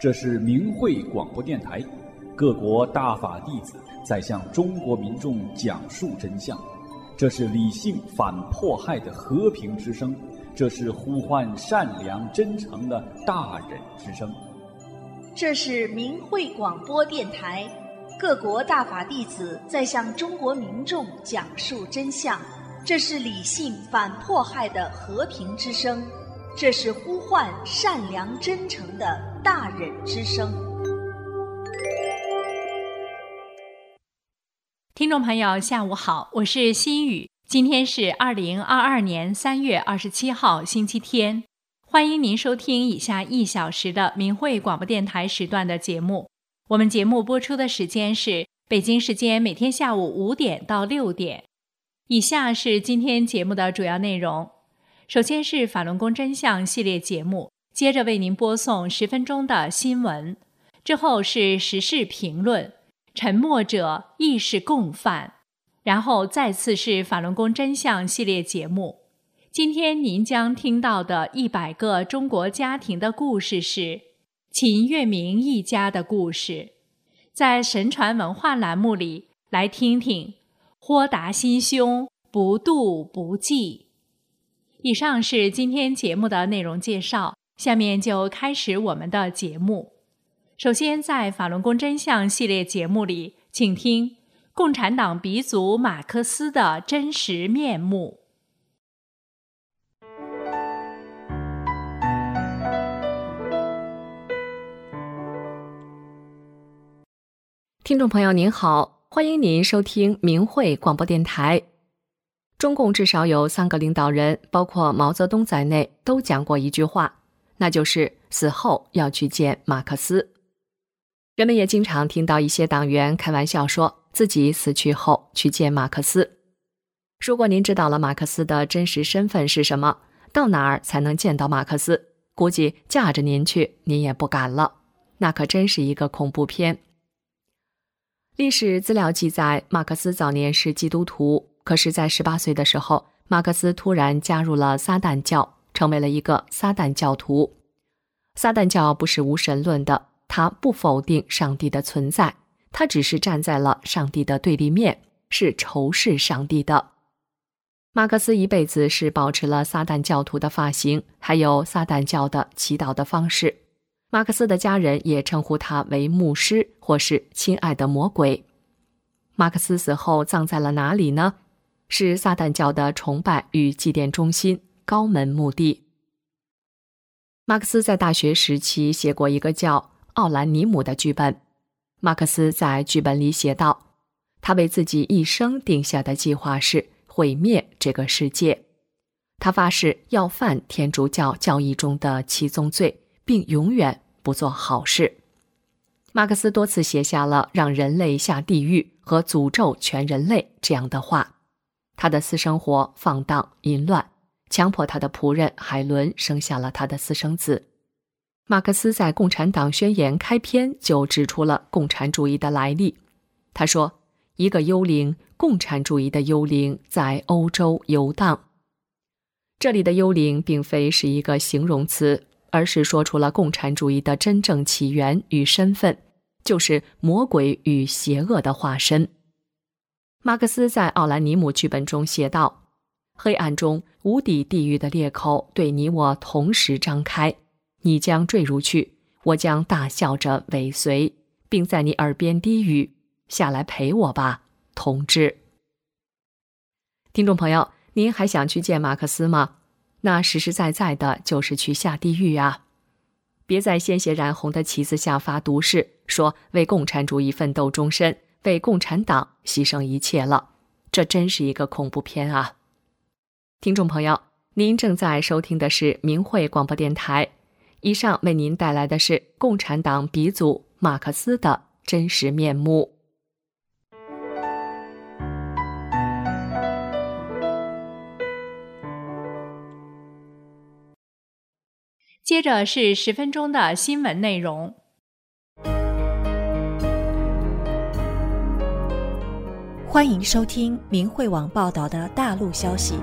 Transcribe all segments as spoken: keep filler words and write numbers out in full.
这是明慧广播电台，各国大法弟子在向中国民众讲述真相。这是理性反迫害的和平之声，这是呼唤善良真诚的大忍之声。 这是明慧广播电台，各国大法弟子在向中国民众讲述真相。这是理性反迫害的和平之声，这是呼唤善良真诚的大忍之声。 听众朋友下午好，我是心雨，今天是二零二二年三月二十七号星期天，欢迎您收听以下一小时的明慧广播电台时段的节目。我们节目播出的时间是北京时间每天下午五点到六点。以下是今天节目的主要内容。首先是法轮功真相系列节目，接着为您播送十分钟的新闻，之后是时事评论，沉默者亦是共犯，然后再次是法轮功真相系列节目。今天您将听到的一百个中国家庭的故事是秦月明一家的故事。在神传文化栏目里，来听听豁达心胸，不妒不忌。以上是今天节目的内容介绍，下面就开始我们的节目。首先，在法轮功真相系列节目里，请听共产党鼻祖马克思的真实面目。 听众朋友您好，欢迎您收听明慧广播电台。中共至少有三个领导人，包括毛泽东在内，都讲过一句话，那就是死后要去见马克思。人们也经常听到一些党员开玩笑说自己死去后去见马克思。如果您知道了马克思的真实身份是什么，到哪儿才能见到马克思，估计架着您去您也不敢了，那可真是一个恐怖片。历史资料记载，马克思早年是基督徒，可是在十八岁的时候，马克思突然加入了撒旦教，成为了一个撒旦教徒。撒旦教不是无神论的，他不否定上帝的存在，他只是站在了上帝的对立面，是仇视上帝的。马克思一辈子是保持了撒旦教徒的发型，还有撒旦教的祈祷的方式。马克思的家人也称呼他为牧师，或是亲爱的魔鬼。马克思死后葬在了哪里呢？是撒旦教的崇拜与祭奠中心高门墓地。马克思在大学时期写过一个叫《奥兰尼姆》的剧本。马克思在剧本里写道，他为自己一生定下的计划是毁灭这个世界。他发誓要犯天主教教义中的七宗罪，并永远不做好事。马克思多次写下了让人类下地狱和诅咒全人类这样的话。他的私生活放荡淫乱，强迫他的仆人海伦生下了他的私生子。马克思在《共产党宣言》开篇就指出了共产主义的来历。他说，一个幽灵，共产主义的幽灵在欧洲游荡。这里的幽灵并非是一个形容词，而是说出了共产主义的真正起源与身份，就是魔鬼与邪恶的化身。马克思在奥兰尼姆剧本中写道，黑暗中无底地狱的裂口对你我同时张开，你将坠入去，我将大笑着尾随，并在你耳边低语，下来陪我吧，同志。听众朋友，您还想去见马克思吗？那实实在在的就是去下地狱啊！别在鲜血染红的旗子下发毒誓，说为共产主义奋斗终身，为共产党牺牲一切了，这真是一个恐怖片啊！听众朋友，您正在收听的是明慧广播电台，以上为您带来的是共产党鼻祖马克思的真实面目。 接着是十分钟的新闻内容。 欢迎收听明慧网报道的大陆消息。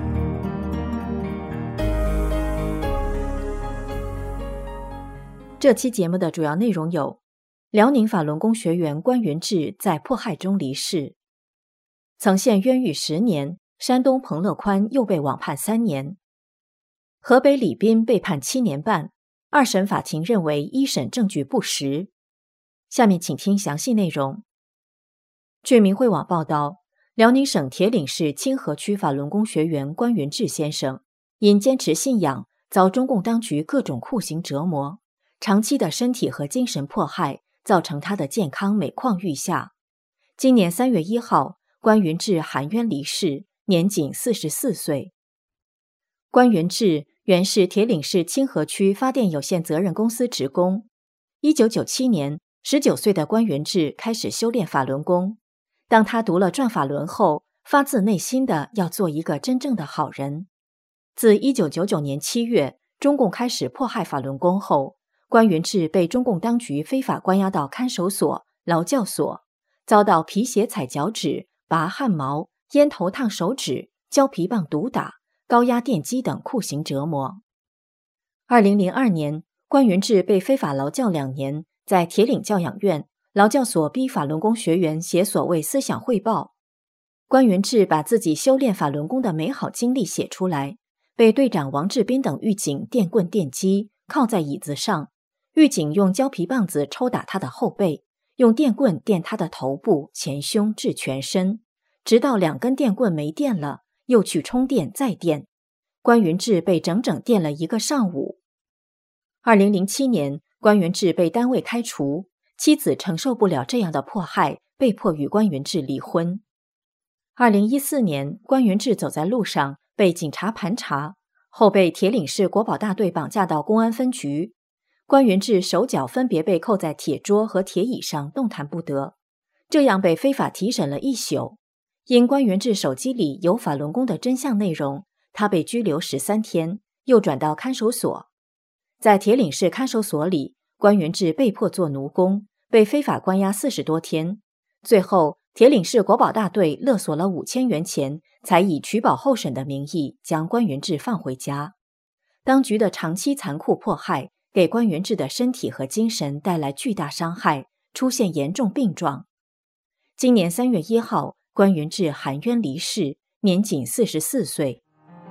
这期节目的主要内容有：辽宁法轮功学员关云志在迫害中离世；曾陷冤狱十年，山东彭乐宽又被网判三年；河北李斌被判七年半，二审法庭认为一审证据不实。下面请听详细内容。据明慧网报道，辽宁省铁岭市清河区法轮功学员关云志先生因坚持信仰，遭中共当局各种酷刑折磨，长期的身体和精神迫害，造成他的健康每况愈下。今年三月一号，关云志含冤离世，年仅四十四岁。关云志原是铁岭市清河区发电有限责任公司职工。一九九七年，十九岁的关云志开始修炼法轮功。当他读了《转法轮》后，发自内心的要做一个真正的好人。自一九九九年七月，中共开始迫害法轮功后，关云志被中共当局非法关押到看守所、劳教所，遭到皮鞋踩脚趾、拔汗毛、烟头烫手指、胶皮棒毒打、高压电击等酷刑折磨。二零零二年，关云志被非法劳教两年，在铁岭教养院、劳教所逼法轮功学员写所谓思想汇报。关云志把自己修炼法轮功的美好经历写出来，被队长王志斌等狱警电棍电击，靠在椅子上，狱警用胶皮棒子抽打他的后背，用电棍电他的头部、前胸至全身，直到两根电棍没电了，又去充电再电。关云志被整整电了一个上午。二零零七年，关云志被单位开除，妻子承受不了这样的迫害，被迫与关云志离婚。二零一四年，关云志走在路上被警察盘查，后被铁岭市国保大队绑架到公安分局。关云志手脚分别被扣在铁桌和铁椅上，动弹不得，这样被非法提审了一宿。因关云志手机里有法轮功的真相内容，他被拘留十三天，又转到看守所。在铁岭市看守所里，关云志被迫做奴工，被非法关押四十多天。最后，铁岭市国保大队勒索了五千元钱，才以取保候审的名义将关云志放回家。当局的长期残酷迫害，给关云志的身体和精神带来巨大伤害，出现严重病状。今年三月一号，关云志含冤离世，年仅四十四岁。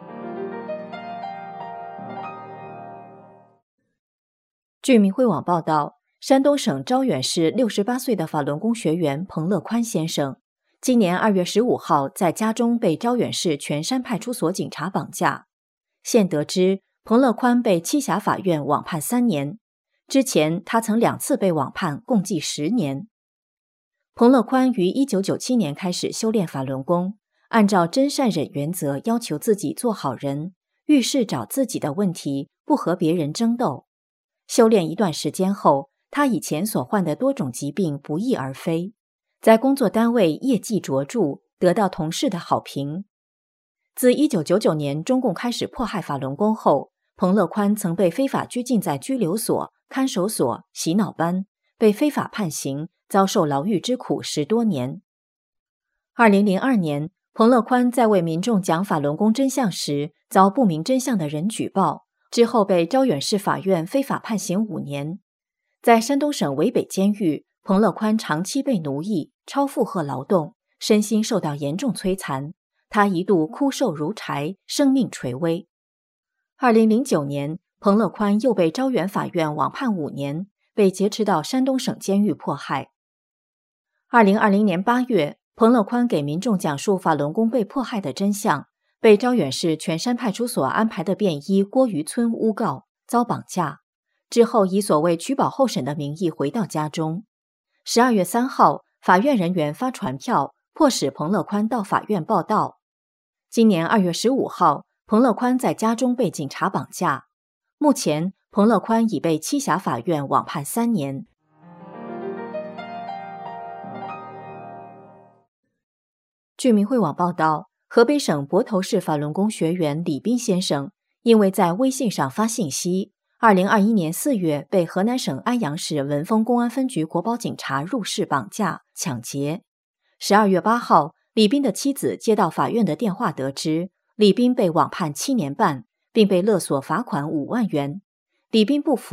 据明慧网报道，山东省招远市六十八岁的法轮功学员彭乐宽先生，今年二月十五号在家中被招远市全山派出所警察绑架。现得知，彭乐宽被栖霞法院网判三年，之前他曾两次被网判，共计十年。彭乐宽于一九九七年开始修炼法轮功，按照真善忍原则要求自己做好人，遇事找自己的问题，不和别人争斗。修炼一段时间后，他以前所患的多种疾病不翼而飞，在工作单位业绩卓著，得到同事的好评。自一九九九年中共开始迫害法轮功后，彭乐宽曾被非法拘禁在拘留所、看守所、洗脑班，被非法判刑，遭受牢狱之苦十多年。二零零二年，彭乐宽在为民众讲法轮功真相时，遭不明真相的人举报，之后被招远市法院非法判刑五年。在山东省渭北监狱，彭乐宽长期被奴役、超负荷劳动，身心受到严重摧残，他一度枯瘦如柴，生命垂危。二零零九年，彭乐宽又被招远法院网判五年，被劫持到山东省监狱迫害。二零二零年八月，彭乐宽给民众讲述法轮功被迫害的真相，被招远市全山派出所安排的便衣郭渔村诬告，遭绑架。之后以所谓取保候审的名义回到家中。十二月三号，法院人员发传票，迫使彭乐宽到法院报到。今年二月十五号，彭乐宽在家中被警察绑架。目前，彭乐宽已被栖霞法院网判三年。据明慧网报道，河北省泊头市法轮功学员李斌先生，因为在微信上发信息，二零二一年四月被河南省安阳市文峰公安分局国保警察入室绑架、抢劫。十二月八号，李斌的妻子接到法院的电话，得知李斌被网判七年半，并被勒索罚款五万元。李斌不服，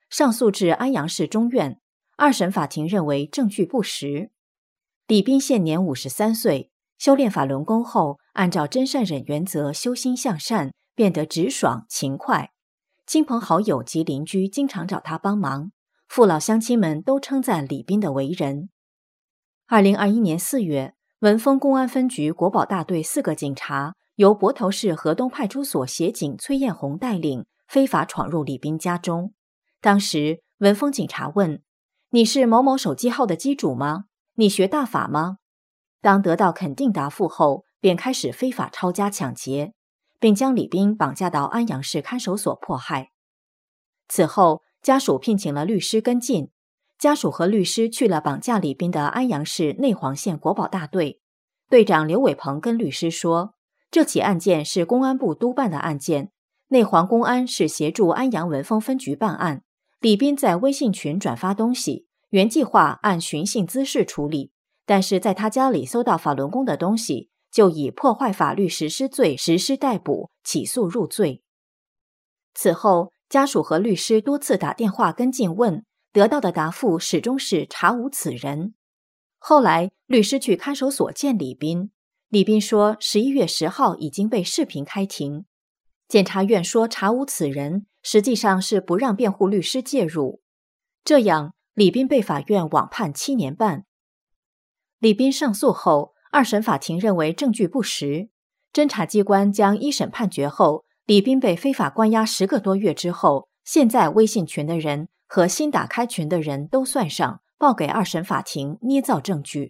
上诉至安阳市中院，二审法庭认为证据不实。李斌现年五十三岁，修炼法轮功后，按照真善忍原则修心向善，变得直爽勤快。亲朋好友及邻居经常找他帮忙，父老乡亲们都称赞李斌的为人。二零二一年四月，文峰公安分局国保大队四个警察由泊头市河东派出所协警崔艳红带领，非法闯入李斌家中。当时文峰警察问：你是某某手机号的机主吗？你学大法吗？当得到肯定答复后，便开始非法抄家抢劫，并将李斌绑架到安阳市看守所迫害。此后，家属聘请了律师跟进，家属和律师去了绑架李斌的安阳市内黄县国保大队。队长刘伟鹏跟律师说，这起案件是公安部督办的案件，内黄公安是协助安阳文峰分局办案。李斌在微信群转发东西，原计划按寻衅滋事处理，但是在他家里搜到法轮功的东西，就以破坏法律实施罪实施逮捕，起诉入罪。此后，家属和律师多次打电话跟进问，得到的答复始终是查无此人。后来，律师去看守所见李斌，李斌说十一月十号已经被视频开庭。检察院说查无此人，实际上是不让辩护律师介入。这样，李斌被法院网判七年半。李斌上诉后，二审法庭认为证据不实，侦查机关将一审判决后，李斌被非法关押十个多月之后，现在微信群的人和新打开群的人都算上，报给二审法庭捏造证据。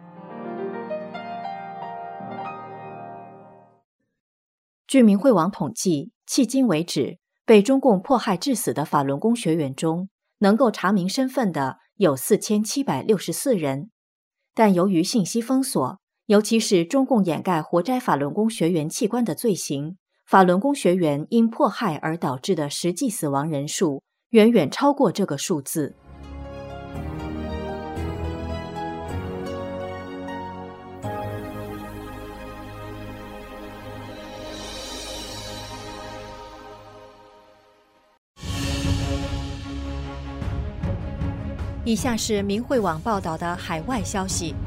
据明慧网统计，迄今为止，被中共迫害致死的法轮功学员中，能够查明身份的有四千七百六十四人。但由于信息封锁，尤其是中共掩盖活摘法轮功学员器官的罪行，法轮功学员因迫害而导致的实际死亡人数远远超过这个数字。以下是明慧网报道的海外消息，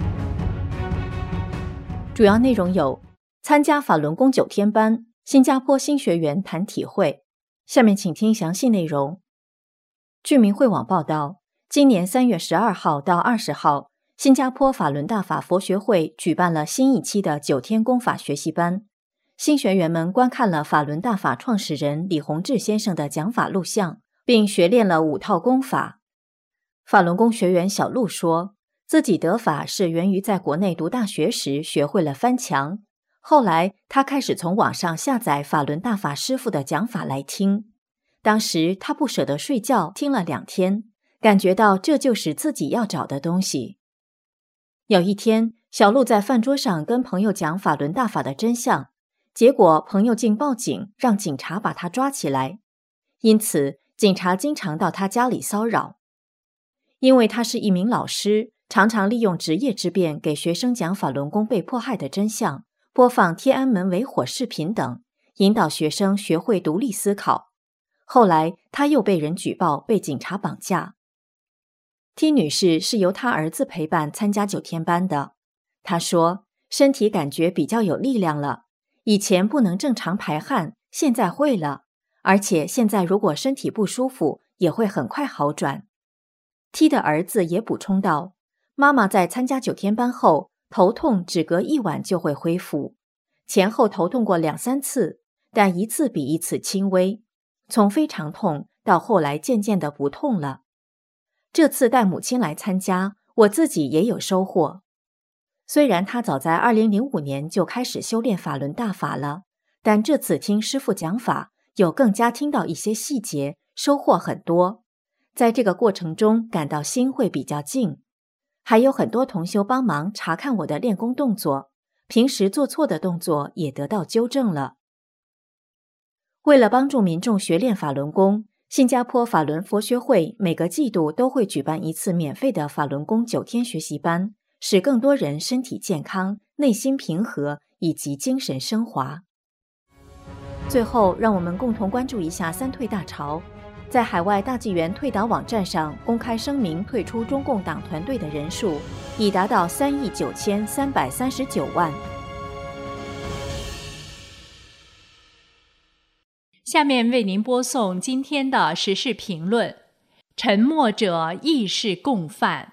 主要内容有：参加法轮功九天班，新加坡新学员谈体会。下面请听详细内容。据明慧网报道，今年三月十二号到二十号，新加坡法轮大法佛学会举办了新一期的九天功法学习班。新学员们观看了法轮大法创始人李洪志先生的讲法录像，并学练了五套功法。法轮功学员小陆说，自己得法是源于在国内读大学时学会了翻墙，后来他开始从网上下载法轮大法师父的讲法来听。当时他不舍得睡觉，听了两天，感觉到这就是自己要找的东西。有一天，小陆在饭桌上跟朋友讲法轮大法的真相，结果朋友竟报警，让警察把他抓起来。因此，警察经常到他家里骚扰。因为他是一名老师，常常利用职业之便给学生讲法轮功被迫害的真相，播放天安门为火视频等，引导学生学会独立思考。后来他又被人举报被警察绑架。T 女士是由她儿子陪伴参加九天班的。她说，身体感觉比较有力量了，以前不能正常排汗，现在会了，而且现在如果身体不舒服，也会很快好转。T 的儿子也补充道，妈妈在参加九天班后，头痛只隔一晚就会恢复，前后头痛过两三次，但一次比一次轻微，从非常痛到后来渐渐的不痛了。这次带母亲来参加，我自己也有收获。虽然他早在二零零五年就开始修炼法轮大法了，但这次听师父讲法，有更加听到一些细节，收获很多。在这个过程中感到心会比较静，还有很多同修帮忙查看我的练功动作，平时做错的动作也得到纠正了。为了帮助民众学练法轮功，新加坡法轮佛学会每个季度都会举办一次免费的法轮功九天学习班，使更多人身体健康、内心平和以及精神升华。最后，让我们共同关注一下三退大潮。 在海外大纪元退党网站上公开声明退出中共党团队的人数已达到三亿九千三百三十九万。 下面为您播送今天的时事评论：沉默者亦是共犯。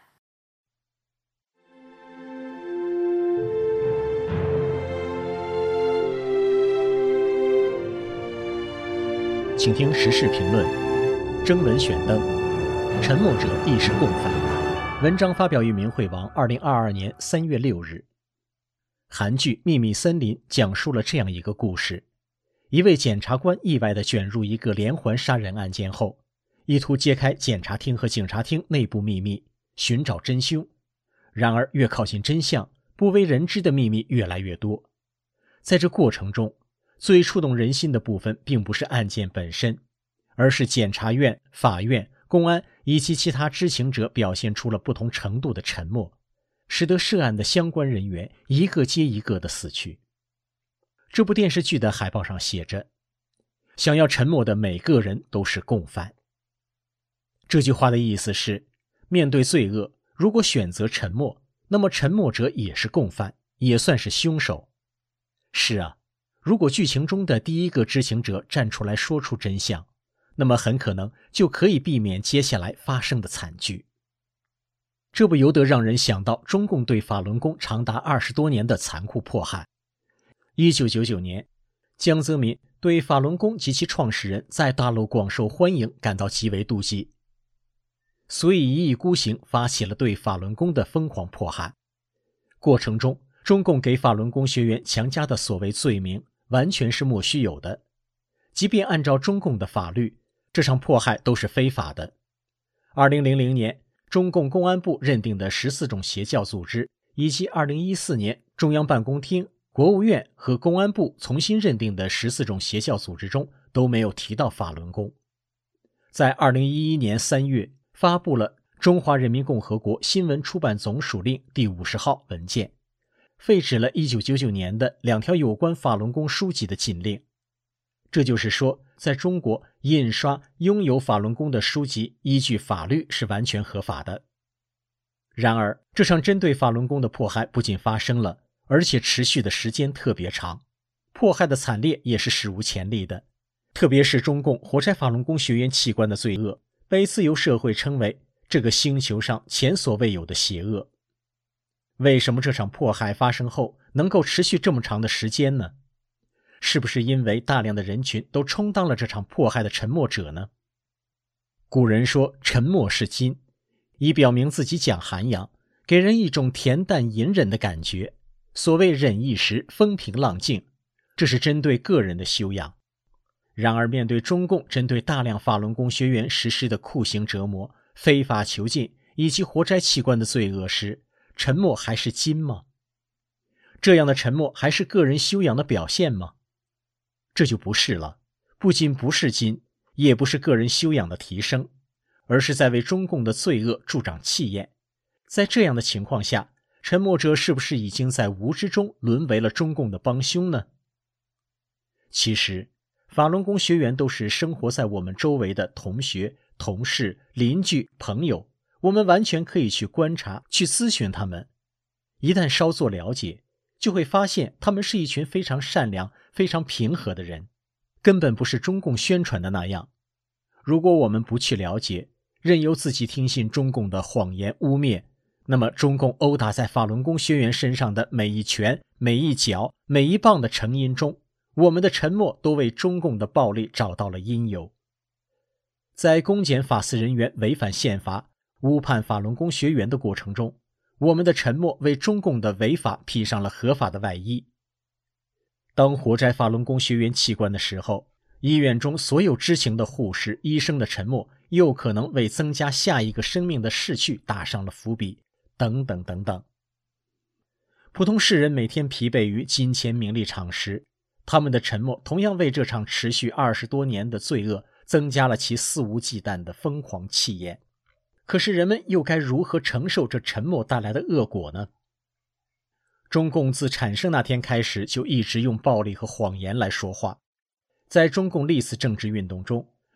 请听时事评论，征文选登，沉默者亦是共犯。文章发表于明慧网，二零二二年三月六日。韩剧《秘密森林》讲述了这样一个故事：一位检察官意外地卷入一个连环杀人案件后，意图揭开检察厅和警察厅内部秘密，寻找真凶。然而越靠近真相，不为人知的秘密越来越多。在这过程中，最触动人心的部分并不是案件本身，而是检察院、法院、公安以及其他知情者表现出了不同程度的沉默，使得涉案的相关人员一个接一个的死去。这部电视剧的海报上写着：想要沉默的每个人都是共犯。这句话的意思是，面对罪恶，如果选择沉默，那么沉默者也是共犯，也算是凶手。是啊，如果剧情中的第一个知情者站出来说出真相，那么很可能就可以避免接下来发生的惨剧。这不由得让人想到中共对法轮功长达二十多年的残酷迫害。一九九九年，江泽民对法轮功及其创始人在大陆广受欢迎感到极为妒忌，所以一意孤行发起了对法轮功的疯狂迫害。过程中，中共给法轮功学员强加的所谓罪名完全是莫须有的，即便按照中共的法律，这场迫害都是非法的。二零零零年，中共公安部认定的十四种邪教组织，以及二零一四年中央办公厅、国务院和公安部重新认定的十四种邪教组织中都没有提到法轮功。在二零一一年三月发布了《中华人民共和国新闻出版总署令》第五十号文件，废止了一九九九年的两条有关法轮功书籍的禁令。这就是说，在中国印刷拥有法轮功的书籍依据法律是完全合法的。然而，这场针对法轮功的迫害不仅发生了，而且持续的时间特别长，迫害的惨烈也是史无前例的。特别是中共活摘法轮功学员器官的罪恶，被自由社会称为这个星球上前所未有的邪恶。为什么这场迫害发生后能够持续这么长的时间呢？是不是因为大量的人群都充当了这场迫害的沉默者呢？古人说沉默是金，以表明自己讲涵养，给人一种恬淡隐忍的感觉。所谓忍一时风平浪静，这是针对个人的修养。然而面对中共针对大量法轮功学员实施的酷刑折磨、非法囚禁以及活摘器官的罪恶时，沉默还是金吗？这样的沉默还是个人修养的表现吗？这就不是了，不仅不是金，也不是个人修养的提升，而是在为中共的罪恶助长气焰。在这样的情况下，沉默者是不是已经在无知中沦为了中共的帮凶呢？其实，法轮功学员都是生活在我们周围的同学、同事、邻居、朋友，我们完全可以去观察、去咨询他们。一旦稍作了解，就会发现他们是一群非常善良、非常平和的人，根本不是中共宣传的那样。如果我们不去了解，任由自己听信中共的谎言污蔑，那么中共殴打在法轮功学员身上的每一拳、每一脚、每一棒的成因中，我们的沉默都为中共的暴力找到了因由。在公检法司人员违反宪法、误判法轮功学员的过程中，我们的沉默为中共的违法披上了合法的外衣。当活摘法轮功学员器官的时候，医院中所有知情的护士、医生的沉默，又可能为增加下一个生命的逝去打上了伏笔，等等等等。普通世人每天疲惫于金钱、名利、场时，他们的沉默同样为这场持续二十多年的罪恶增加了其肆无忌惮的疯狂气焰。可是人们又该如何承受这沉默带来的恶果呢？中共自产生那天开始就一直用暴力和谎言来说话。在中共历次政治运动中，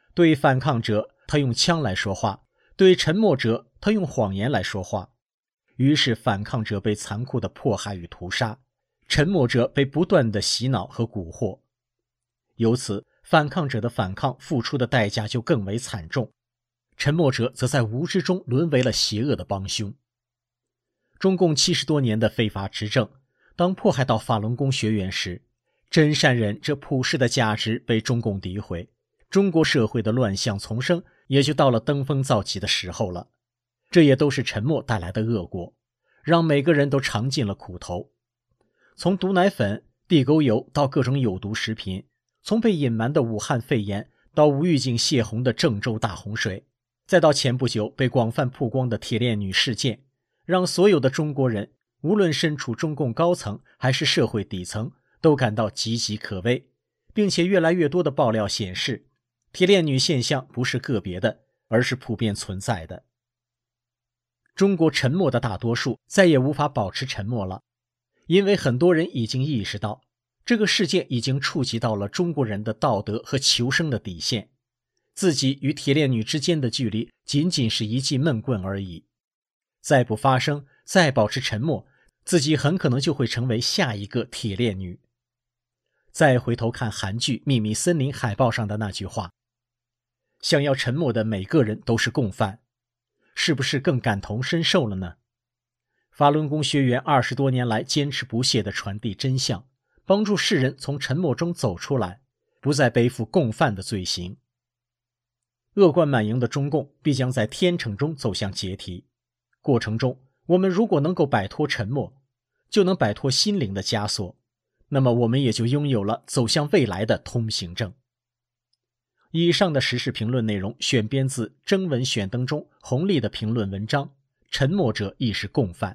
对反抗者，他用枪来说话；对沉默者，他用谎言来说话。于是反抗者被残酷的迫害与屠杀，沉默者被不断的洗脑和蛊惑。由此，反抗者的反抗付出的代价就更为惨重，沉默者则在无知中沦为了邪恶的帮凶。中共七十多年的非法执政，当迫害到法轮功学员时，真善忍这普世的价值被中共诋毁，中国社会的乱象丛生也就到了登峰造极的时候了。这也都是沉默带来的恶果，让每个人都尝尽了苦头。从毒奶粉、地沟油到各种有毒食品，从被隐瞒的武汉肺炎到无预警泄洪的郑州大洪水，再到前不久被广泛曝光的铁链女事件，让所有的中国人，无论身处中共高层还是社会底层，都感到岌岌可危，并且越来越多的爆料显示，铁链女现象不是个别的，而是普遍存在的。中国沉默的大多数再也无法保持沉默了，因为很多人已经意识到，这个事件已经触及到了中国人的道德和求生的底线，自己与铁链女之间的距离仅仅是一记闷棍而已。再不发声，再保持沉默，自己很可能就会成为下一个铁链女。再回头看韩剧《秘密森林》海报上的那句话，想要沉默的每个人都是共犯，是不是更感同身受了呢？法轮功学员二十多年来坚持不懈地传递真相，帮助世人从沉默中走出来，不再背负共犯的罪行。恶贯满盈的中共必将在天秤中走向解体，过程中我们如果能够摆脱沉默，就能摆脱心灵的枷锁，那么我们也就拥有了走向未来的通行证。以上的时事评论内容选编自征文选登中洪丽的评论文章《沉默者亦是共犯》。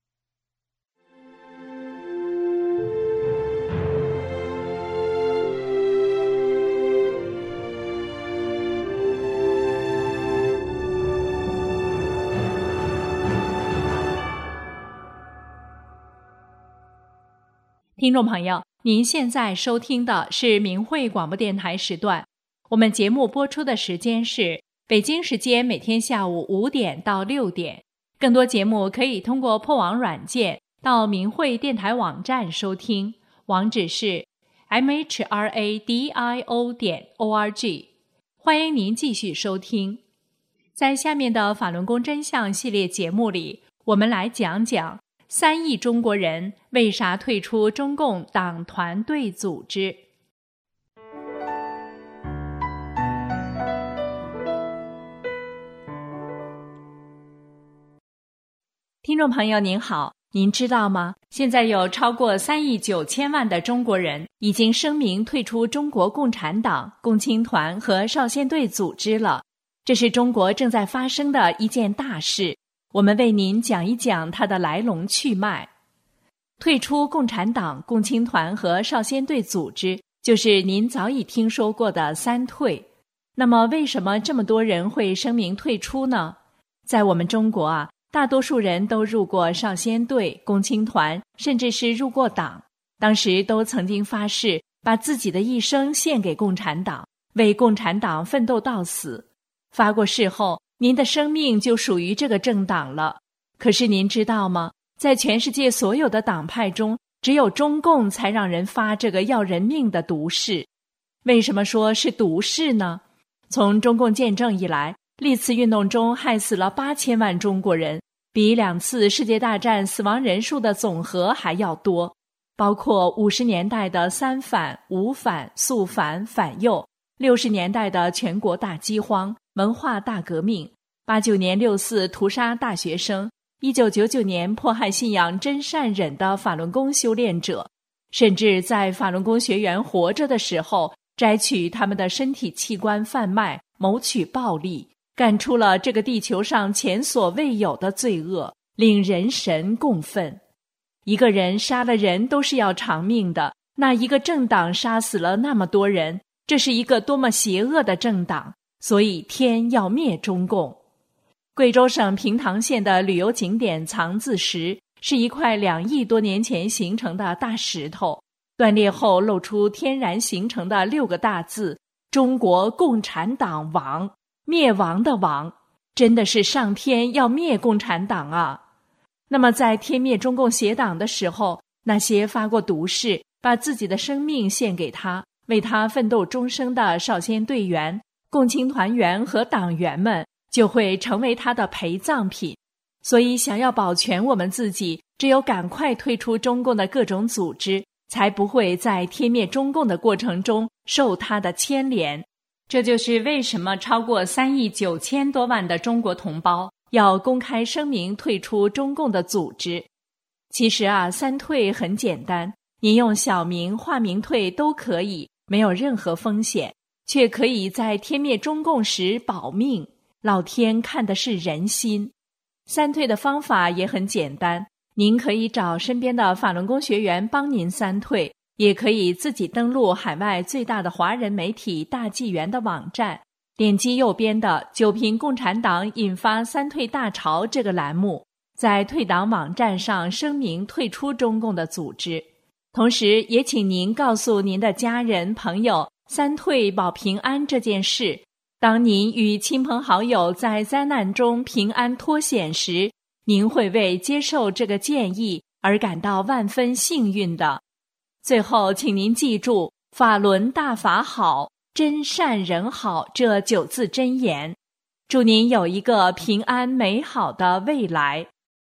听众朋友，您现在收听的是明慧广播电台时段，我们节目播出的时间是北京时间每天下午五点到六点。更多节目可以通过破网软件到明慧电台网站收听，网址是 m h r a d i o 点 o r g。欢迎您继续收听。在下面的法轮功真相系列节目里，我们来讲讲三亿中国人为啥退出中共党团队组织。听众朋友您好，您知道吗？现在有超过三亿九千万的中国人已经声明退出中国共产党、共青团和少先队组织了，这是中国正在发生的一件大事。我们为您讲一讲它的来龙去脉。退出共产党、共青团和少先队组织，就是您早已听说过的三退。那么为什么这么多人会声明退出呢？在我们中国啊，大多数人都入过少先队、共青团，甚至是入过党，当时都曾经发誓把自己的一生献给共产党，为共产党奋斗到死。发过誓后，您的生命就属于这个政党了。可是您知道吗？在全世界所有的党派中，只有中共才让人发这个要人命的毒誓。为什么说是毒誓呢？从中共建政以来，历次运动中害死了八千万中国人，比两次世界大战死亡人数的总和还要多。包括五十年代的三反、五反、肃反、反右，六十年代的全国大饥荒、文化大革命，八九年六四屠杀大学生，一九九九年迫害信仰真善忍的法轮功修炼者，甚至在法轮功学员活着的时候，摘取他们的身体器官贩卖，谋取暴利，干出了这个地球上前所未有的罪恶，令人神共愤。一个人杀了人都是要偿命的，那一个政党杀死了那么多人，这是一个多么邪恶的政党，所以天要灭中共。贵州省平塘县的旅游景点藏字石是一块两亿多年前形成的大石头，断裂后露出天然形成的六个大字： 中国共产党亡，灭亡的亡，真的是上天要灭共产党啊！那么在天灭中共邪党的时候，那些发过毒誓，把自己的生命献给他，为他奋斗终生的少先队员、共青团员和党员们，就会成为他的陪葬品。所以想要保全我们自己，只有赶快退出中共的各种组织，才不会在天灭中共的过程中受他的牵连。这就是为什么超过三亿九千多万的中国同胞要公开声明退出中共的组织。其实啊，三退很简单，你用小名、化名退都可以，没有任何风险，却可以在天灭中共时保命。老天看的是人心。三退的方法也很简单，您可以找身边的法轮功学员帮您三退，也可以自己登录海外最大的华人媒体大纪元的网站，点击右边的九评共产党引发三退大潮这个栏目，在退党网站上声明退出中共的组织。同时也请您告诉您的家人朋友三退保平安这件事。当您与亲朋好友在灾难中平安脱险时，您会为接受这个建议而感到万分幸运的。最后请您记住法轮大法好，真善人好这九字真言，祝您有一个平安美好的未来。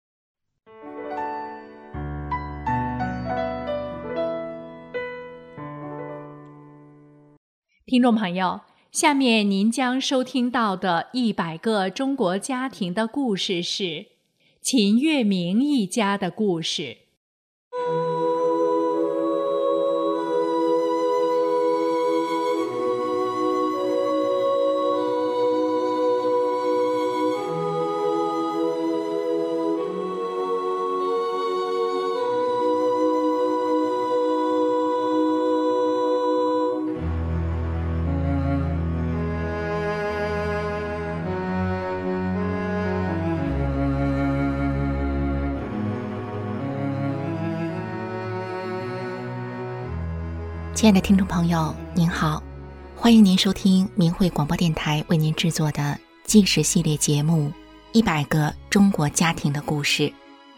听众朋友，下面您将收听到的一百个中国家庭的故事是秦月明一家的故事。 亲爱的听众朋友您好，欢迎您收听明慧广播电台为您制作的纪实系列节目一百个中国家庭的故事。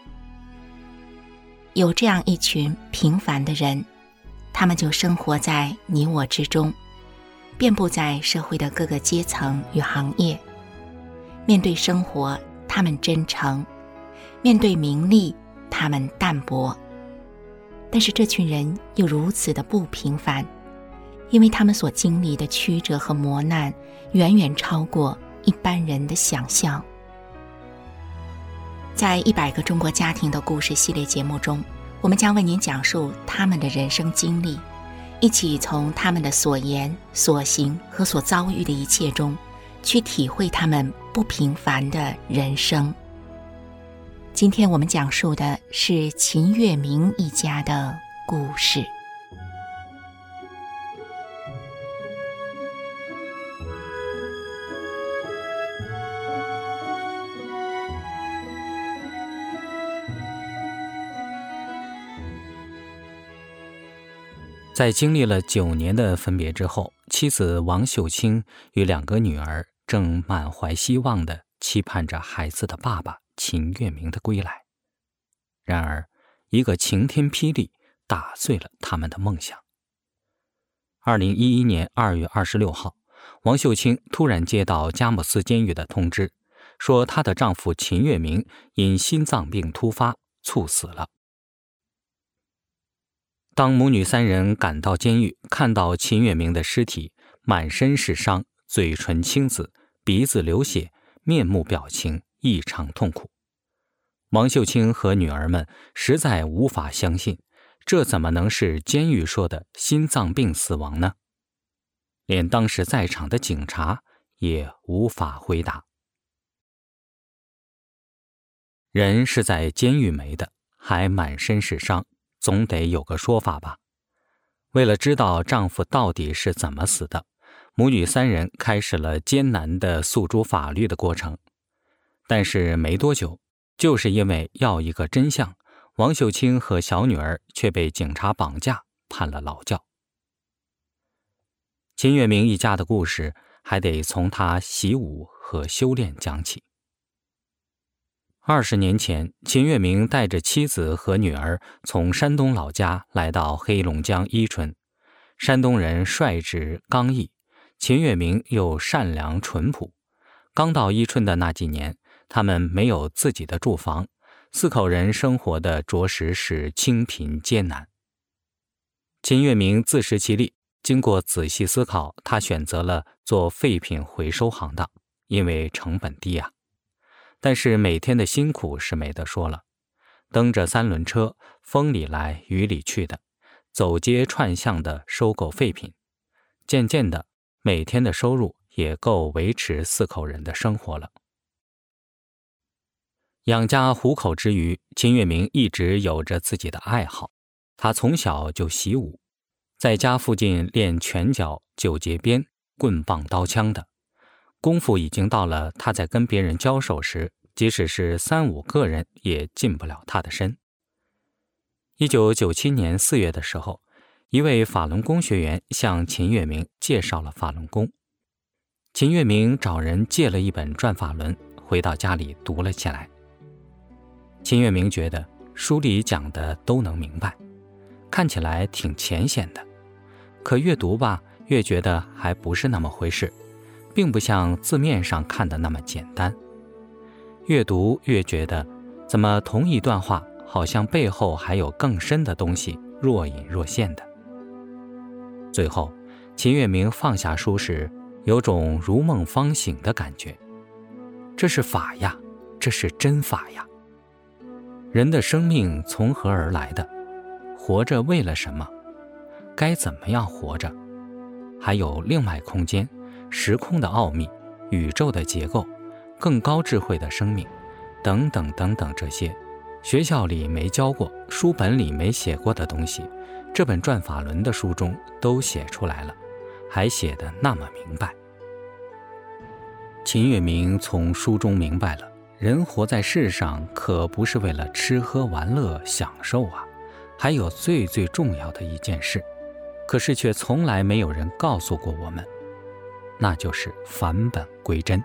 有这样一群平凡的人，他们就生活在你我之中，遍布在社会的各个阶层与行业。面对生活他们真诚，面对名利他们淡泊。但是这群人又如此的不平凡，因为他们所经历的曲折和磨难远远超过一般人的想象。在一百个中国家庭的故事系列节目中，我们将为您讲述他们的人生经历，一起从他们的所言所行和所遭遇的一切中去体会他们不平凡的人生。今天我们讲述的是秦月明一家的故事。 在经历了九年的分别之后，妻子王秀清与两个女儿正满怀希望地期盼着孩子的爸爸秦月明的归来。然而一个晴天霹雳打碎了他们的梦想。二零一一年二月二十六号，王秀清突然接到佳木斯监狱的通知，说她的丈夫秦月明因心脏病突发猝死了。当母女三人赶到监狱，看到秦月明的尸体满身是伤，嘴唇青紫，鼻子流血，面目表情异常痛苦。王秀清和女儿们实在无法相信，这怎么能是监狱说的心脏病死亡呢？连当时在场的警察也无法回答。人是在监狱没的，还满身是伤，总得有个说法吧。为了知道丈夫到底是怎么死的，母女三人开始了艰难的诉诸法律的过程。但是没多久，就是因为要一个真相，王秀清和小女儿却被警察绑架，判了劳教。 秦月明一家的故事还得从他习武和修炼讲起。二十年前，秦月明带着妻子和女儿从山东老家来到黑龙江伊春。山东人率直刚毅，秦月明又善良淳朴。刚到伊春的那几年，他们没有自己的住房，四口人生活的着实是清贫艰难。秦月明自食其力，经过仔细思考，他选择了做废品回收行当，因为成本低啊。但是每天的辛苦是没得说了，蹬着三轮车，风里来雨里去的，走街串巷的收购废品。渐渐的，每天的收入也够维持四口人的生活了。养家糊口之余，秦月明一直有着自己的爱好。他从小就习武，在家附近练拳脚、九节鞭、棍棒、刀枪的功夫，已经到了他在跟别人交手时，即使是三五个人也进不了他的身。一九九七年四月的时候，一位法轮功学员向秦月明介绍了法轮功。秦月明找人借了一本转法轮，回到家里读了起来。秦月明觉得书里讲的都能明白，看起来挺浅显的，可越读吧，越觉得还不是那么回事，并不像字面上看的那么简单。越读越觉得，怎么同一段话好像背后还有更深的东西，若隐若现的。最后，秦月明放下书时，有种如梦方醒的感觉。这是法呀，这是真法呀。人的生命从何而来的？活着为了什么？该怎么样活着？还有另外空间、时空的奥秘、宇宙的结构、更高智慧的生命，等等等等，这些学校里没教过，书本里没写过的东西，这本转法轮的书中都写出来了，还写得那么明白。秦月明从书中明白了，人活在世上可不是为了吃喝玩乐享受啊，还有最最重要的一件事，可是却从来没有人告诉过我们，那就是返本归真。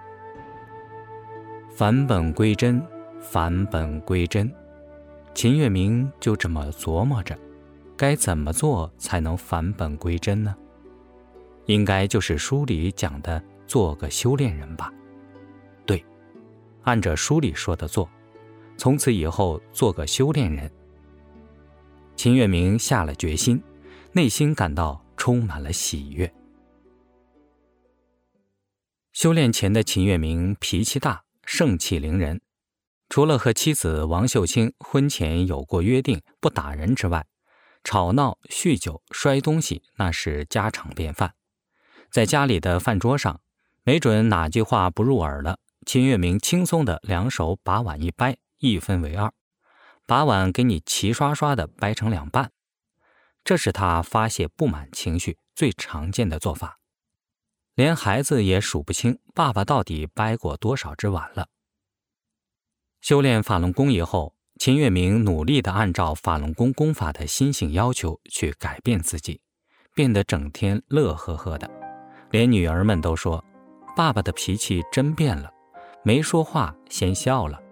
返本归真，返本归真。秦月明就这么琢磨着，该怎么做才能返本归真呢？应该就是书里讲的做个修炼人吧。对，按着书里说的做，从此以后做个修炼人。秦月明下了决心，内心感到充满了喜悦。修炼前的秦月明脾气大，盛气凌人，除了和妻子王秀清婚前有过约定不打人之外，吵闹、酗酒、摔东西那是家常便饭。在家里的饭桌上，没准哪句话不入耳了，秦月明轻松的两手把碗一掰，一分为二，把碗给你齐刷刷的掰成两半。这是他发泄不满情绪最常见的做法。连孩子也数不清爸爸到底掰过多少只碗了。修炼法轮功以后，秦月明努力地按照法轮功功法的心性要求去改变自己，变得整天乐呵呵的，连女儿们都说，爸爸的脾气真变了，没说话先笑了。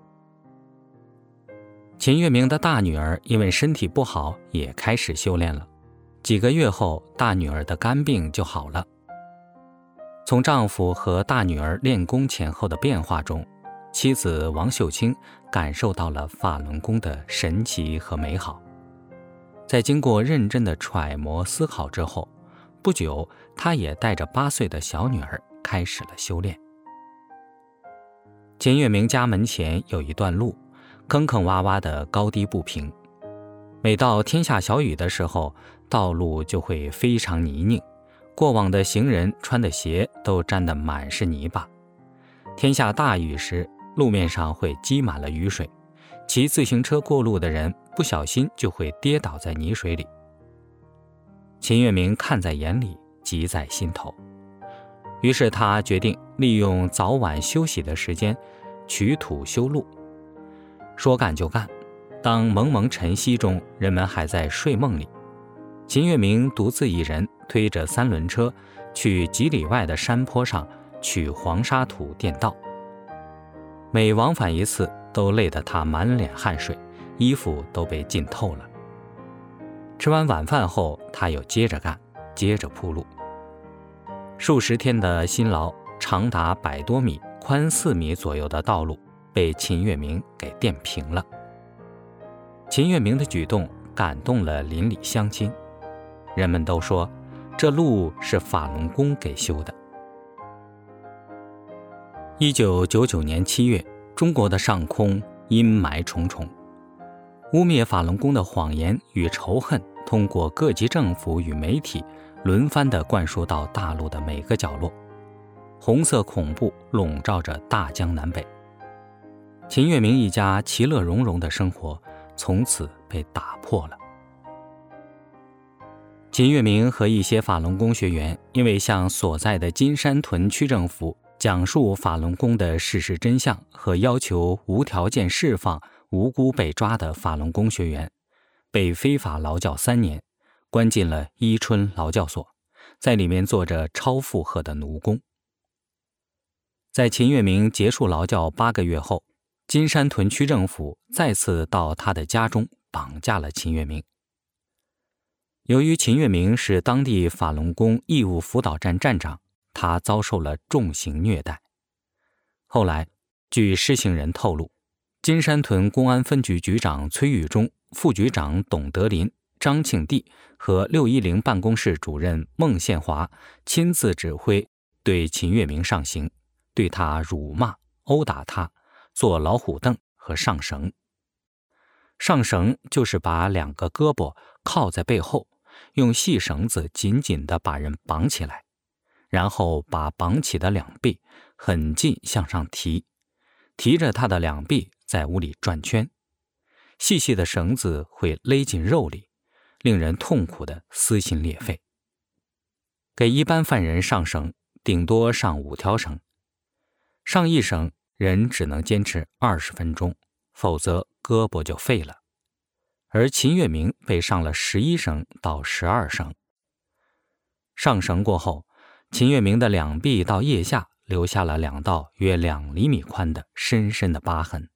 秦月明的大女儿因为身体不好也开始修炼了，几个月后大女儿的肝病就好了。从丈夫和大女儿练功前后的变化中，妻子王秀清感受到了法轮功的神奇和美好。在经过认真的揣摩思考之后，不久她也带着八岁的小女儿开始了修炼。秦月明家门前有一段路，坑坑洼洼的高低不平，每到天下小雨的时候，道路就会非常泥泞，过往的行人穿的鞋都沾得满是泥巴。天下大雨时，路面上会积满了雨水，骑自行车过路的人不小心就会跌倒在泥水里。秦月明看在眼里，急在心头，于是他决定利用早晚休息的时间取土修路。说干就干，当蒙蒙晨曦中人们还在睡梦里，秦月明独自一人推着三轮车去几里外的山坡上取黄沙土垫道。每往返一次，都累得他满脸汗水，衣服都被浸透了。吃完晚饭后，他又接着干，接着铺路。数十天的辛劳，长达百多米、宽四米左右的道路，被秦月明给垫平了。秦月明的举动感动了邻里乡亲，人们都说这路是法轮功给修的。一九九九年七月，中国的上空阴霾重重，污蔑法轮功的谎言与仇恨通过各级政府与媒体轮番地灌输到大陆的每个角落，红色恐怖笼罩着大江南北。秦月明一家其乐融融的生活从此被打破了。秦月明和一些法轮功学员因为向所在的金山屯区政府讲述法轮功的事实真相和要求无条件释放无辜被抓的法轮功学员，被非法劳教三年，关进了伊春劳教所，在里面做着超负荷的奴工。在秦月明结束劳教八个月后，金山屯区政府再次到他的家中绑架了秦月明。由于秦月明是当地法轮功义务辅导站站长，他遭受了重刑虐待。后来，据施行人透露，金山屯公安分局局长崔玉忠、副局长董德林、张庆娣和六一零办公室主任孟宪华亲自指挥对秦月明上刑，对他辱骂、殴打他，做老虎凳和上绳。上绳就是把两个胳膊靠在背后，用细绳子紧紧地把人绑起来，然后把绑起的两臂很近向上提，提着他的两臂在屋里转圈，细细的绳子会勒进肉里，令人痛苦的撕心裂肺。给一般犯人上绳，顶多上五条绳，上一绳人只能坚持二十分钟，否则胳膊就废了。而秦月明被上了十一绳到十二绳。上绳过后，秦月明的两臂到腋下留下了两道约两厘米宽的深深的疤痕。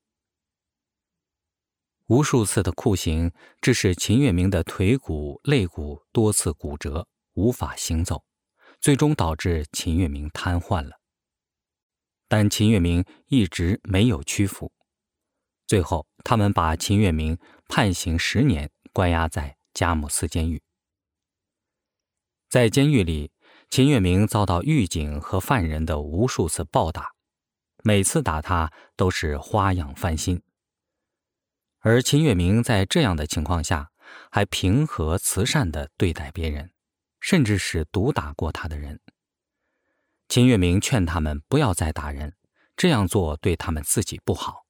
无数次的酷刑致使秦月明的腿骨、肋骨多次骨折，无法行走，最终导致秦月明瘫痪了。但秦月明一直没有屈服。最后，他们把秦月明判刑十年，关押在佳木斯监狱。在监狱里，秦月明遭到狱警和犯人的无数次暴打，每次打他都是花样翻新。而秦月明在这样的情况下，还平和慈善地对待别人，甚至是毒打过他的人。秦月明劝他们不要再打人，这样做对他们自己不好。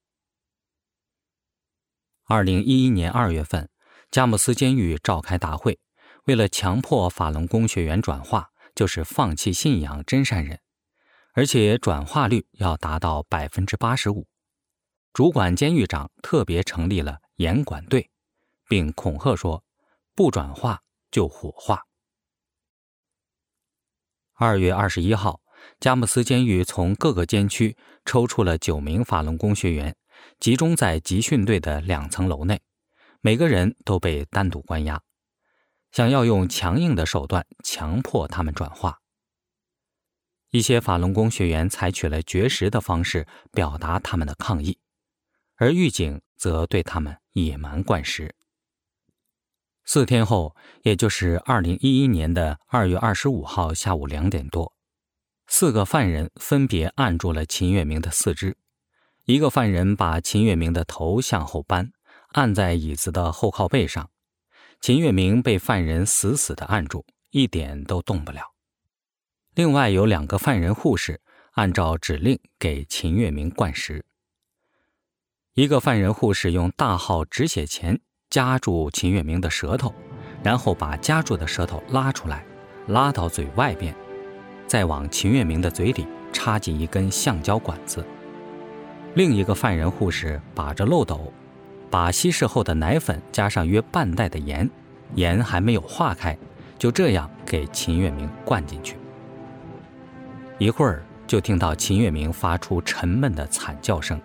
二零一一年二月份，佳木斯监狱召开大会，为了强迫法轮功学员转化，就是放弃信仰真善忍，而且转化率要达到 百分之八十五。 主管监狱长特别成立了严管队，并恐吓说不转化就火化。二月二十一号，佳木斯监狱从各个监区抽出了九名法轮功学员，集中在集训队的两层楼内，每个人都被单独关押，想要用强硬的手段强迫他们转化。一些法轮功学员采取了绝食的方式表达他们的抗议，而狱警则对他们野蛮灌食。四天后，也就是二零一一年的二月二十五号下午两点多，四个犯人分别按住了秦月明的四肢。一个犯人把秦月明的头向后扳，按在椅子的后靠背上。秦月明被犯人死死地按住，一点都动不了。另外有两个犯人护士按照指令给秦月明灌食。一个犯人护士用大号止血钳夹住秦月明的舌头，然后把夹住的舌头拉出来，拉到嘴外边，再往秦月明的嘴里插进一根橡胶管子。另一个犯人护士把着漏斗，把稀释后的奶粉加上约半袋的盐，盐还没有化开，就这样给秦月明灌进去。 一会儿就听到秦月明发出沉闷的惨叫声。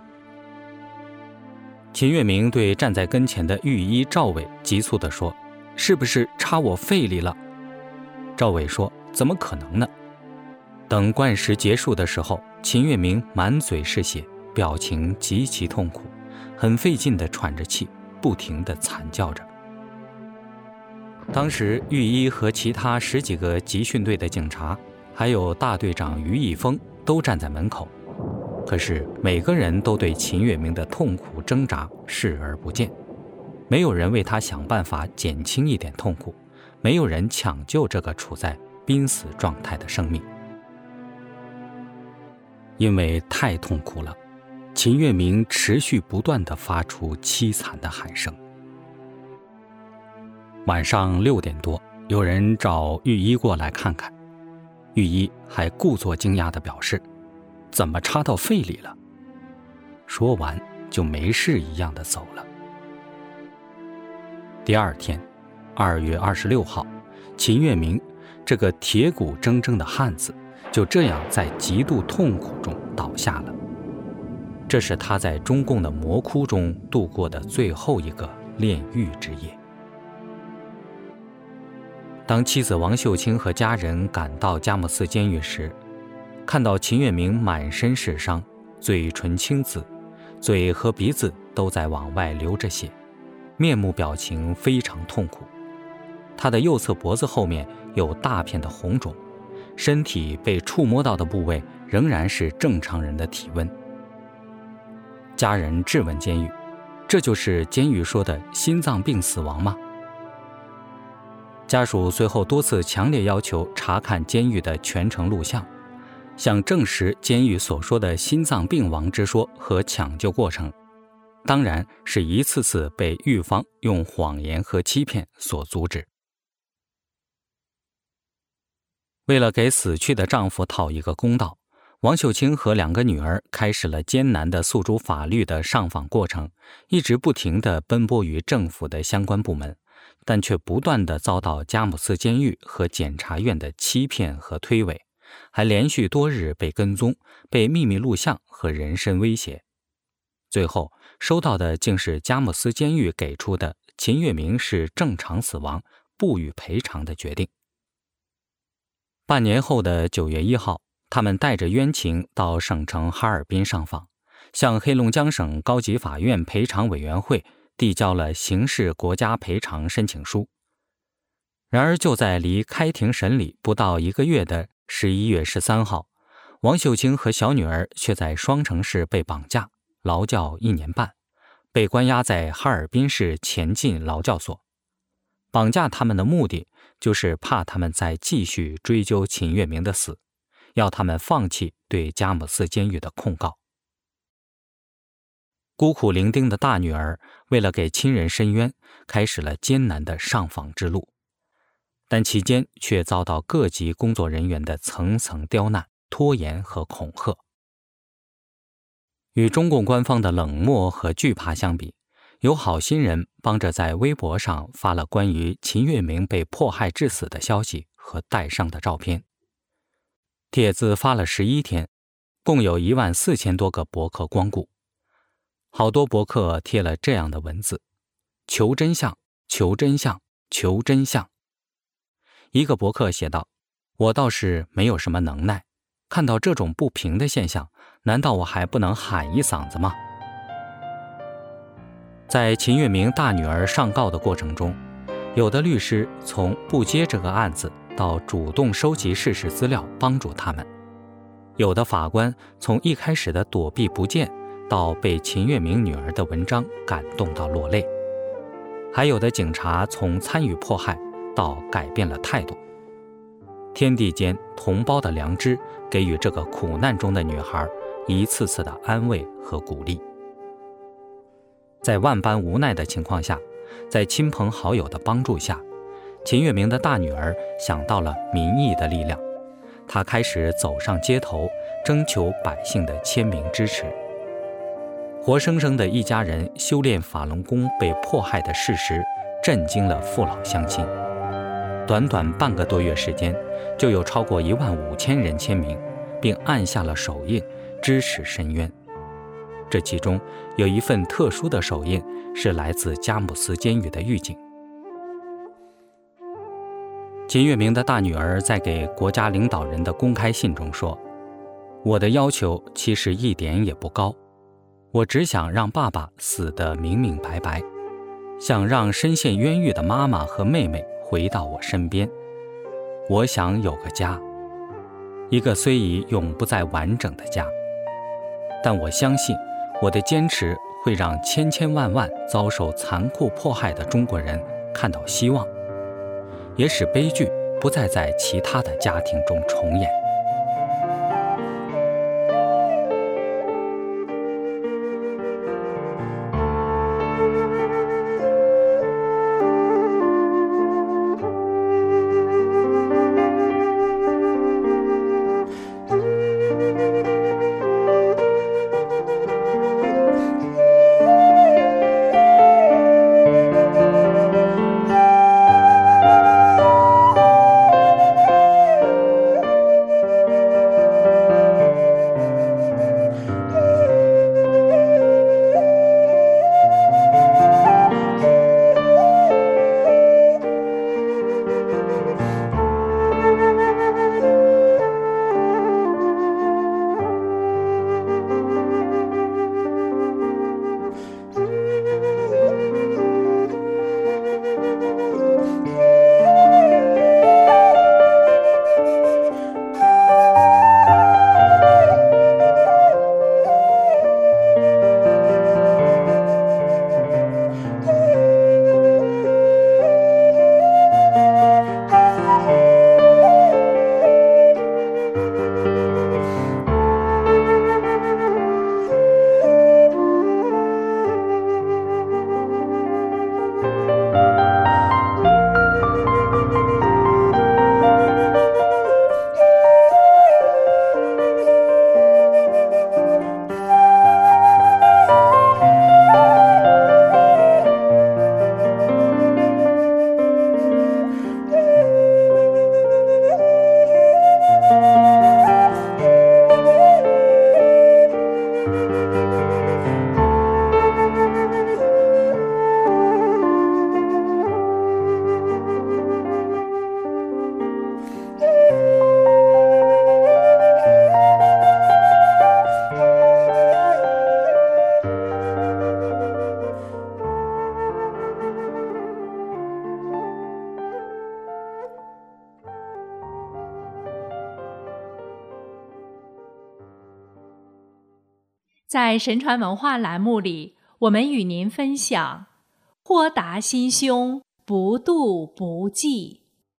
秦月明对站在跟前的御医赵伟急促地说：“是不是插我肺里了？”赵伟说：“怎么可能呢？”等灌食结束的时候，秦月明满嘴是血，表情极其痛苦，很费劲地喘着气，不停地惨叫着。当时御医和其他十几个集训队的警察，还有大队长于义峰都站在门口，可是每个人都对秦月明的痛苦挣扎视而不见，没有人为他想办法减轻一点痛苦，没有人抢救这个处在濒死状态的生命。因为太痛苦了，秦月明持续不断地发出凄惨的喊声。晚上六点多，有人找御医过来看看，御医还故作惊讶地表示：“怎么插到肺里了？”说完就没事一样地走了。第二天，二月二十六号，秦月明这个铁骨铮铮的汉子就这样在极度痛苦中倒下了。这是他在中共的魔窟中度过的最后一个炼狱之夜。当妻子王秀清和家人赶到佳木斯监狱时，看到秦月明满身是伤，嘴唇青紫，嘴和鼻子都在往外流着血，面目表情非常痛苦。他的右侧脖子后面有大片的红肿，身体被触摸到的部位仍然是正常人的体温。家人质问监狱：“这就是监狱说的心脏病死亡吗？”家属随后多次强烈要求查看监狱的全程录像，想证实监狱所说的心脏病亡之说和抢救过程，当然是一次次被狱方用谎言和欺骗所阻止。为了给死去的丈夫讨一个公道，王秀清和两个女儿开始了艰难的诉诸法律的上访过程，一直不停地奔波于政府的相关部门，但却不断地遭到佳木斯监狱和检察院的欺骗和推诿，还连续多日被跟踪，被秘密录像和人身威胁。最后收到的竟是佳木斯监狱给出的秦月明是正常死亡，不予赔偿的决定。半年后的九月一号，他们带着冤情到省城哈尔滨上访，向黑龙江省高级法院赔偿委员会递交了刑事国家赔偿申请书。然而就在离开庭审理不到一个月的十一月十三号，王秀清和小女儿却在双城市被绑架，劳教一年半，被关押在哈尔滨市前进劳教所。绑架他们的目的就是怕他们再继续追究秦月明的死，要他们放弃对佳木斯监狱的控告。孤苦伶仃的大女儿为了给亲人伸冤，开始了艰难的上访之路，但期间却遭到各级工作人员的层层刁难、拖延和恐吓。与中共官方的冷漠和惧怕相比，有好心人帮着在微博上发了关于秦月明被迫害致死的消息和带伤的照片。帖子发了十一天，共有一万四千多个博客光顾。好多博客贴了这样的文字：求真相，求真相，求真相。一个博客写道：我倒是没有什么能耐，看到这种不平的现象，难道我还不能喊一嗓子吗？在秦月明大女儿上告的过程中，有的律师从不接这个案子到主动收集事实资料帮助他们，有的法官从一开始的躲避不见到被秦月明女儿的文章感动到落泪，还有的警察从参与迫害到改变了态度。天地间同胞的良知给予这个苦难中的女孩一次次的安慰和鼓励。在万般无奈的情况下，在亲朋好友的帮助下，秦月明的大女儿想到了民意的力量，她开始走上街头，征求百姓的签名支持。活生生的一家人修炼法轮功被迫害的事实震惊了父老乡亲。短短半个多月时间，就有超过一万五千人签名， 并按下了手印，支持申冤。这其中有一份特殊的手印，是来自佳木斯监狱的狱警。秦月明的大女儿在给国家领导人的公开信中说，我的要求其实一点也不高，我只想让爸爸死得明明白白，想让深陷冤狱的妈妈和妹妹回到我身边。我想有个家，一个虽已永不再完整的家。但我相信我的坚持会让千千万万遭受残酷迫害的中国人看到希望，也使悲剧不再在其他的家庭中重演。 在神传文化栏目里，我们与您分享豁达心胸，不妒不忌。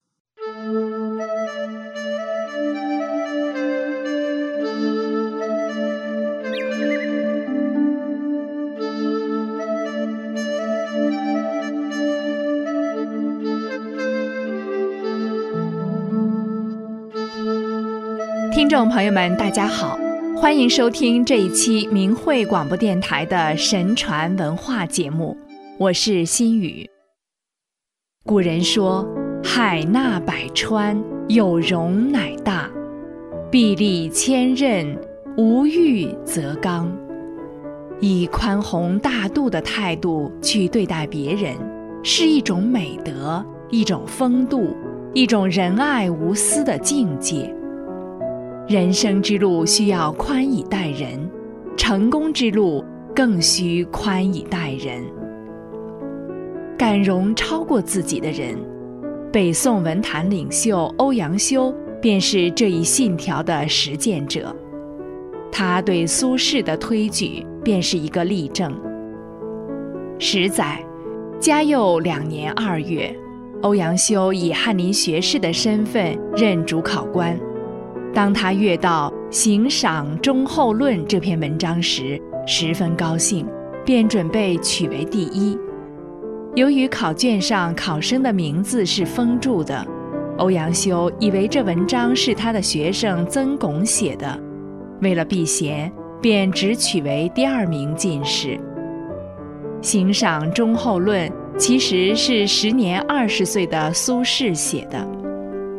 听众朋友们，大家好，欢迎收听这一期明慧广播电台的神传文化节目，我是心雨。古人说，海纳百川，有容乃大，壁立千仞，无欲则刚。以宽宏大度的态度去对待别人，是一种美德，一种风度，一种仁爱无私的境界。人生之路需要宽以待人，成功之路更需宽以待人。敢容超过自己的人，北宋文坛领袖欧阳修便是这一信条的实践者。他对苏轼的推举便是一个例证。十载，嘉佑两年二月，欧阳修以翰林学士的身份任主考官。当他阅到《行赏忠厚论》这篇文章时，十分高兴，便准备取为第一。由于考卷上考生的名字是封注的，欧阳修以为这文章是他的学生曾巩写的，为了避嫌，便只取为第二名进士。《行赏忠厚论》其实是时年二十岁的苏轼写的。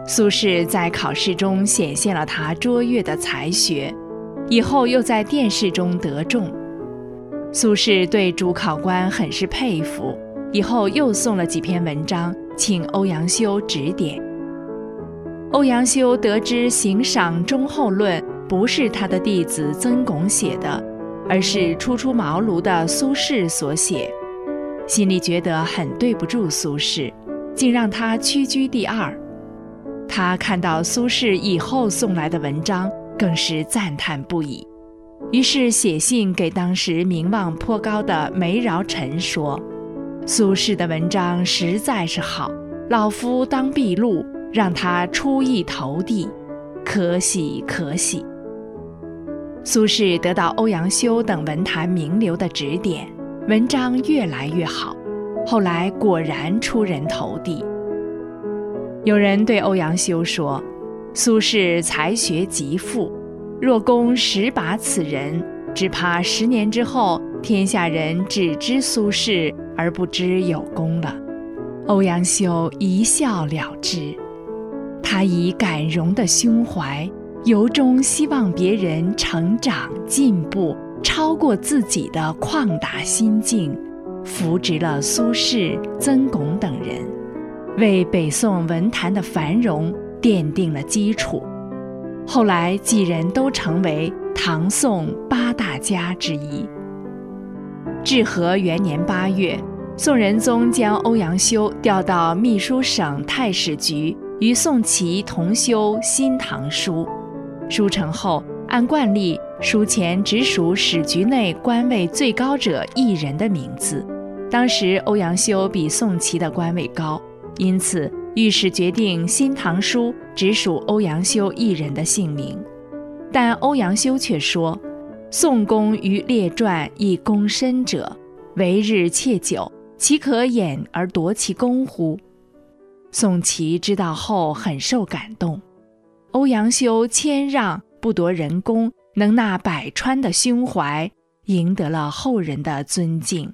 苏轼在考试中显现了他卓越的才学，以后又在殿试中得中。苏轼对主考官很是佩服，以后又送了几篇文章请欧阳修指点。欧阳修得知《行赏忠厚论》不是他的弟子曾巩写的，而是初出茅庐的苏轼所写，心里觉得很对不住苏轼，竟让他屈居第二。他看到苏轼以后送来的文章，更是赞叹不已，于是写信给当时名望颇高的梅尧臣说：苏轼的文章实在是好，老夫当毕录，让他出意投递，可喜可喜。苏轼得到欧阳修等文坛名流的指点，文章越来越好，后来果然出人头地。有人对欧阳修说：苏轼才学极富，若公实拔此人，只怕十年之后，天下人只知苏轼而不知有功了。欧阳修一笑了之，他以感容的胸怀，由衷希望别人成长进步，超过自己的旷达心境，扶植了苏轼、曾巩等人，为北宋文坛的繁荣奠定了基础。后来几人都成为唐宋八大家之一。至和元年八月，宋仁宗将欧阳修调到秘书省太史局，与宋祁同修《新唐书》。书成后，按惯例，书前只属史局内官位最高者一人的名字。当时欧阳修比宋祁的官位高，因此御史决定《新唐书》只属欧阳修一人的姓名。但欧阳修却说：宋公于列传以功深者，为日切久，岂可掩而夺其功乎？宋祁知道后很受感动，欧阳修谦让不夺人功，能纳百川的胸怀，赢得了后人的尊敬。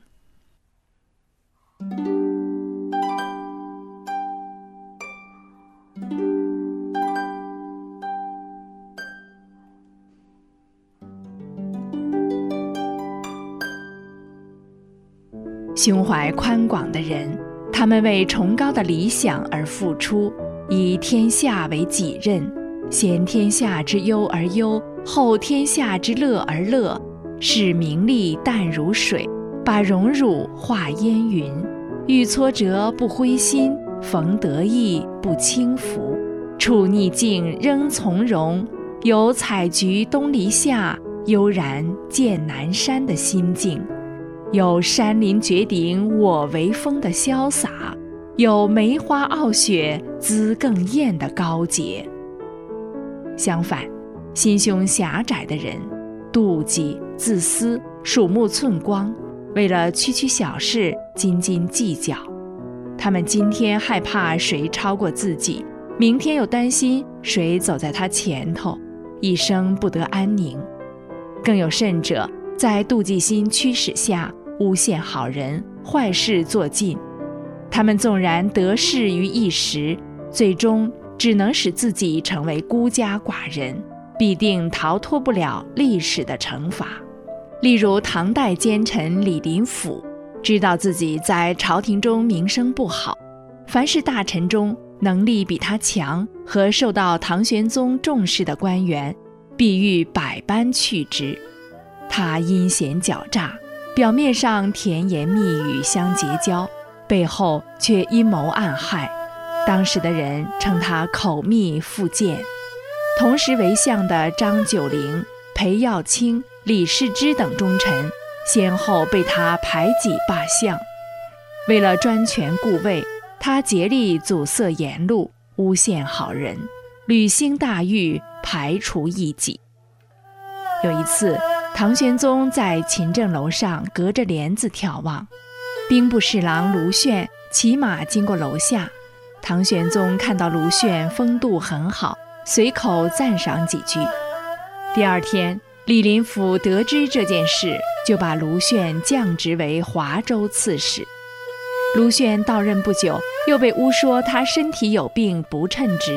胸怀宽广的人，他们为崇高的理想而付出，以天下为己任，先天下之忧而忧，后天下之乐而乐，视名利淡如水，把荣辱化烟云，遇挫折不灰心，逢得意不轻浮，处逆境仍从容，有采菊东篱下，悠然见南山的心境，有山林绝顶我为峰的潇洒，有梅花傲雪姿更艳的高洁。相反，心胸狭窄的人，妒忌、自私、鼠目寸光，为了区区小事斤斤计较。他们今天害怕谁超过自己，明天又担心谁走在他前头，一生不得安宁。更有甚者，在妒忌心驱使下，诬陷好人，坏事做尽。他们纵然得势于一时，最终只能使自己成为孤家寡人，必定逃脱不了历史的惩罚。例如唐代奸臣李林甫，知道自己在朝廷中名声不好，凡是大臣中能力比他强和受到唐玄宗重视的官员，必欲百般去之。他阴险狡诈，表面上甜言蜜语相结交，背后却阴谋暗害。当时的人称他口蜜腹剑。同时为相的张九龄、裴耀卿、李世之等忠臣，先后被他排挤罢相。为了专权固位，他竭力阻塞言路，诬陷好人，屡兴大狱，排除异己。有一次，唐玄宗在勤政楼上隔着帘子眺望，兵部侍郎卢旋骑马经过楼下，唐玄宗看到卢旋风度很好，随口赞赏几句。第二天，李林甫得知这件事，就把卢旋降职为华州刺史。卢旋到任不久，又被诬说他身体有病不称职，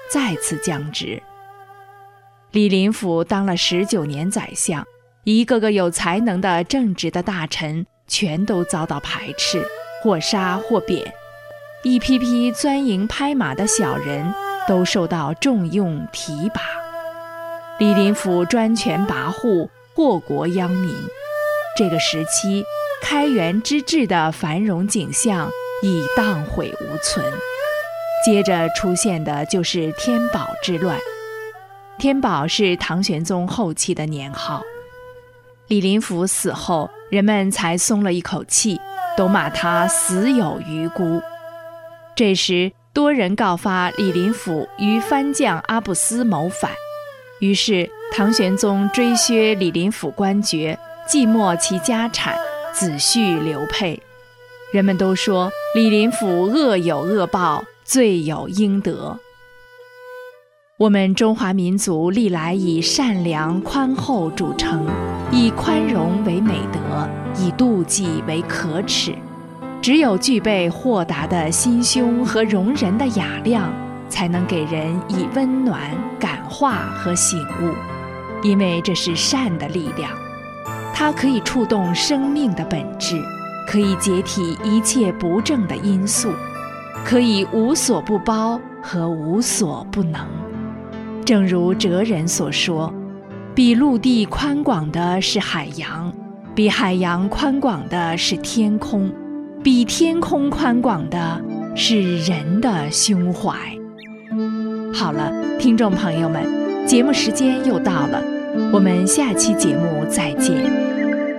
再次降职。李林甫当了十九年宰相，一个个有才能的正直的大臣全都遭到排斥，或杀或贬。一批批钻营拍马的小人都受到重用提拔。李林甫专权跋扈，祸国殃民。这个时期，开元之治的繁荣景象已荡毁无存。接着出现的就是天宝之乱。天宝是唐玄宗后期的年号。李林甫死后，人们才松了一口气，都骂他死有余辜。这时，多人告发李林甫与藩将阿布斯谋反，于是唐玄宗追削李林甫官爵，寂没其家产，子婿流配。人们都说李林甫恶有恶报，罪有应得。我们中华民族历来以善良宽厚著称，以宽容为美德，以妒忌为可耻。只有具备豁达的心胸和容人的雅量，才能给人以温暖、感化和醒悟，因为这是善的力量，它可以触动生命的本质，可以解体一切不正的因素，可以无所不包和无所不能。正如哲人所说，比陆地宽广的是海洋，比海洋宽广的是天空，比天空宽广的是人的胸怀。好了，听众朋友们，节目时间又到了，我们下期节目再见。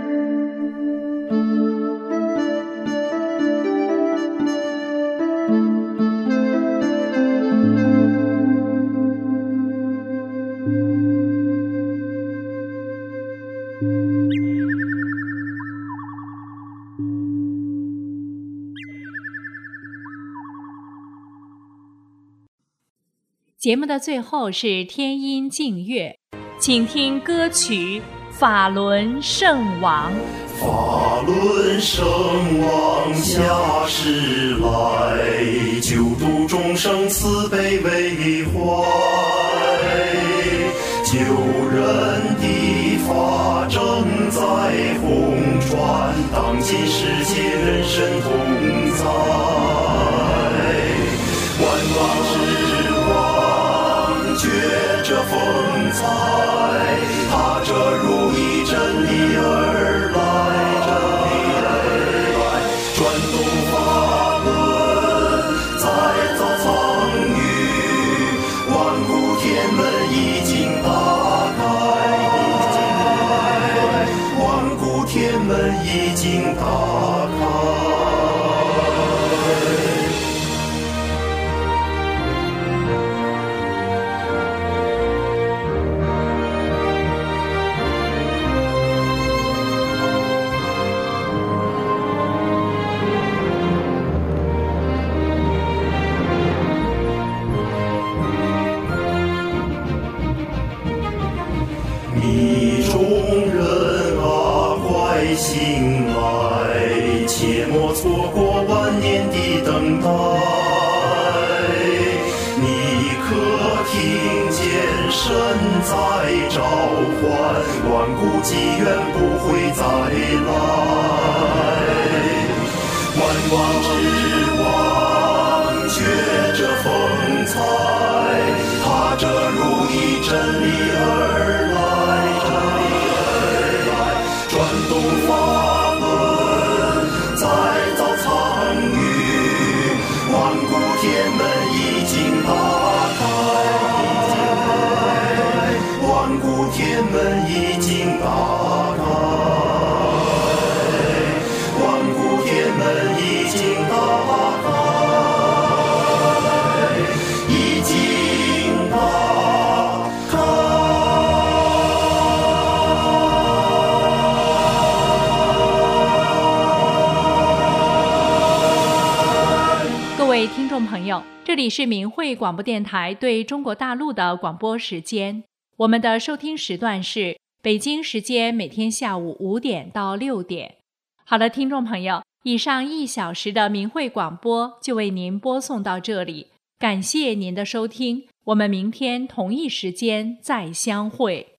节目的最后是天音静乐，请听歌曲《法轮圣王》。 法轮圣王下世来，救度众生慈悲为怀，救人的法正在弘传，当今世界人神同在，万王之王觉着风采，踏着如意真理而来，转动法轮再造苍宇，万古天门已经打开，万古天门已经打开。你众人啊，快醒来，切莫错过万年的等待。你可听见神在召唤，万古机缘不会再来。万王之王觉着风采，踏着如意真理而来。转动法轮再造苍宇，万古天门已经打开，万古天门已经打开，万古天门已经打开，已经打开。 各位听众朋友，这里是明慧广播电台对中国大陆的广播时间。我们的收听时段是北京时间每天下午五点到六点。好了，听众朋友，以上一小时的明慧广播就为您播送到这里。 感谢您的收听，我们明天同一时间再相会。